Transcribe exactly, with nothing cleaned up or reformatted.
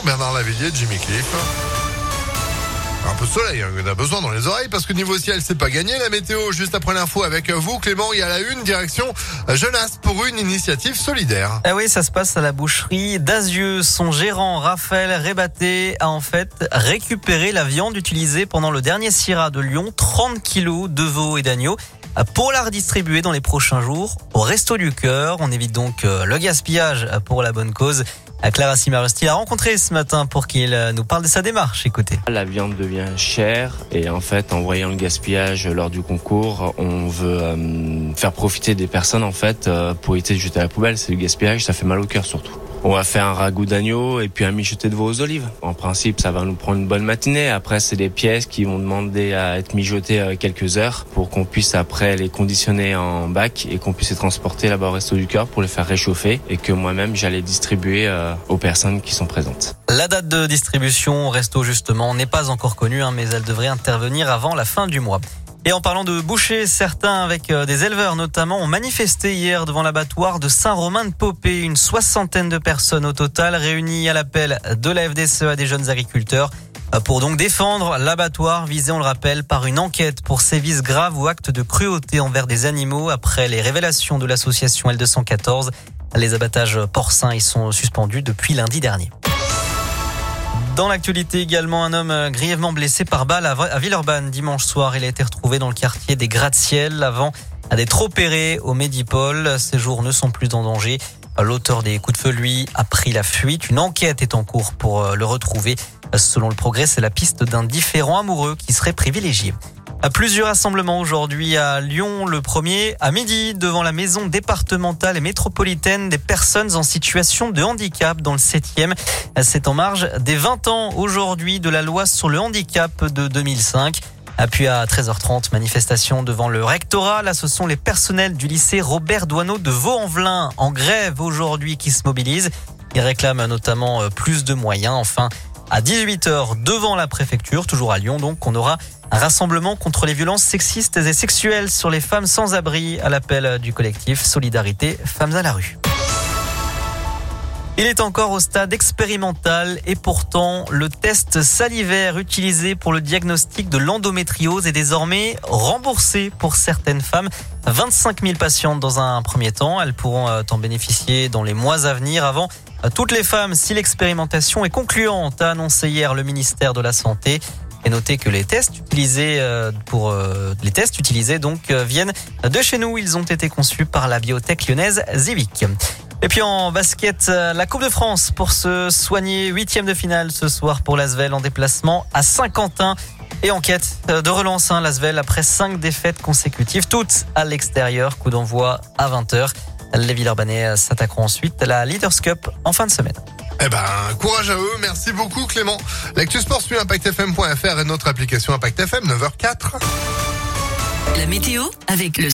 Bernard Lavilliers, Jimmy Cliff. Un peu de soleil, hein, on a besoin dans les oreilles parce que niveau ciel, c'est pas gagné. La météo, juste après l'info avec vous, Clément, il y a la une, direction Genasse pour une initiative solidaire. Ah oui, ça se passe à la boucherie d'Azieux. Son gérant, Raphaël Rébaté, a en fait récupéré la viande utilisée pendant le dernier Syrah de Lyon, trente kilos de veau et d'agneau, pour la redistribuer dans les prochains jours au Resto du Cœur. On évite donc le gaspillage pour la bonne cause. Clara Simarusti l'a rencontré ce matin pour qu'il nous parle de sa démarche. Écoutez. La viande devient chère et en fait, en voyant le gaspillage lors du concours, on veut euh, faire profiter des personnes en fait euh, pour éviter de jeter à la poubelle. C'est du gaspillage, ça fait mal au cœur surtout. On va faire un ragoût d'agneau et puis un mijoté de veau aux olives. En principe, ça va nous prendre une bonne matinée. Après, c'est des pièces qui vont demander à être mijotées quelques heures pour qu'on puisse après les conditionner en bac et qu'on puisse les transporter là-bas au Resto du Cœur pour les faire réchauffer et que moi-même, j'allais distribuer euh, aux personnes qui sont présentes. La date de distribution au resto, justement, n'est pas encore connue, hein, mais elle devrait intervenir avant la fin du mois. Et en parlant de bouchers, certains avec des éleveurs notamment ont manifesté hier devant l'abattoir de Saint-Romain-de-Popé. Une soixantaine de personnes au total réunies à l'appel de la F D S E A des jeunes agriculteurs pour donc défendre l'abattoir visé, on le rappelle, par une enquête pour sévices graves ou actes de cruauté envers des animaux après les révélations de l'association L deux cent quatorze. Les abattages porcins y sont suspendus depuis lundi dernier. Dans l'actualité également, un homme grièvement blessé par balle à Villeurbanne dimanche soir. Il a été retrouvé dans le quartier des Gratte-Ciel avant d'être opéré au Médipôle. Ses jours ne sont plus en danger. L'auteur des coups de feu, lui, a pris la fuite. Une enquête est en cours pour le retrouver. Selon le Progrès, c'est la piste d'un différend amoureux qui serait privilégié. Plusieurs rassemblements aujourd'hui à Lyon. Le premier à midi devant la maison départementale et métropolitaine des personnes en situation de handicap dans le septième. C'est en marge des vingt ans aujourd'hui de la loi sur le handicap de deux mille cinq. Puis à treize heures trente, manifestation devant le rectorat. Là, ce sont les personnels du lycée Robert Doisneau de Vaux-en-Velin en grève aujourd'hui qui se mobilisent. Ils réclament notamment plus de moyens. Enfin, à dix-huit heures devant la préfecture, toujours à Lyon donc, on aura un rassemblement contre les violences sexistes et sexuelles sur les femmes sans abri à l'appel du collectif Solidarité Femmes à la rue. Il est encore au stade expérimental et pourtant le test salivaire utilisé pour le diagnostic de l'endométriose est désormais remboursé pour certaines femmes. vingt-cinq mille patientes dans un premier temps. Elles pourront en bénéficier dans les mois à venir. Avant, toutes les femmes, si l'expérimentation est concluante, a annoncé hier le ministère de la Santé. Et notez que les tests utilisés pour les tests utilisés donc viennent de chez nous. Ils ont été conçus par la biotech lyonnaise Zivic. Et puis en basket, la Coupe de France pour se soigner. Huitième de finale ce soir pour l'Asvel en déplacement à Saint-Quentin. Et en quête de relance, hein, l'Asvel après cinq défaites consécutives, toutes à l'extérieur. Coup d'envoi à vingt heures. Les Villeurbanais s'attaqueront ensuite à la Leaders Cup en fin de semaine. Eh ben, courage à eux. Merci beaucoup, Clément. L'actu sport suit impact f m point f r et notre application Impact F M, neuf heures zéro quatre. La météo avec le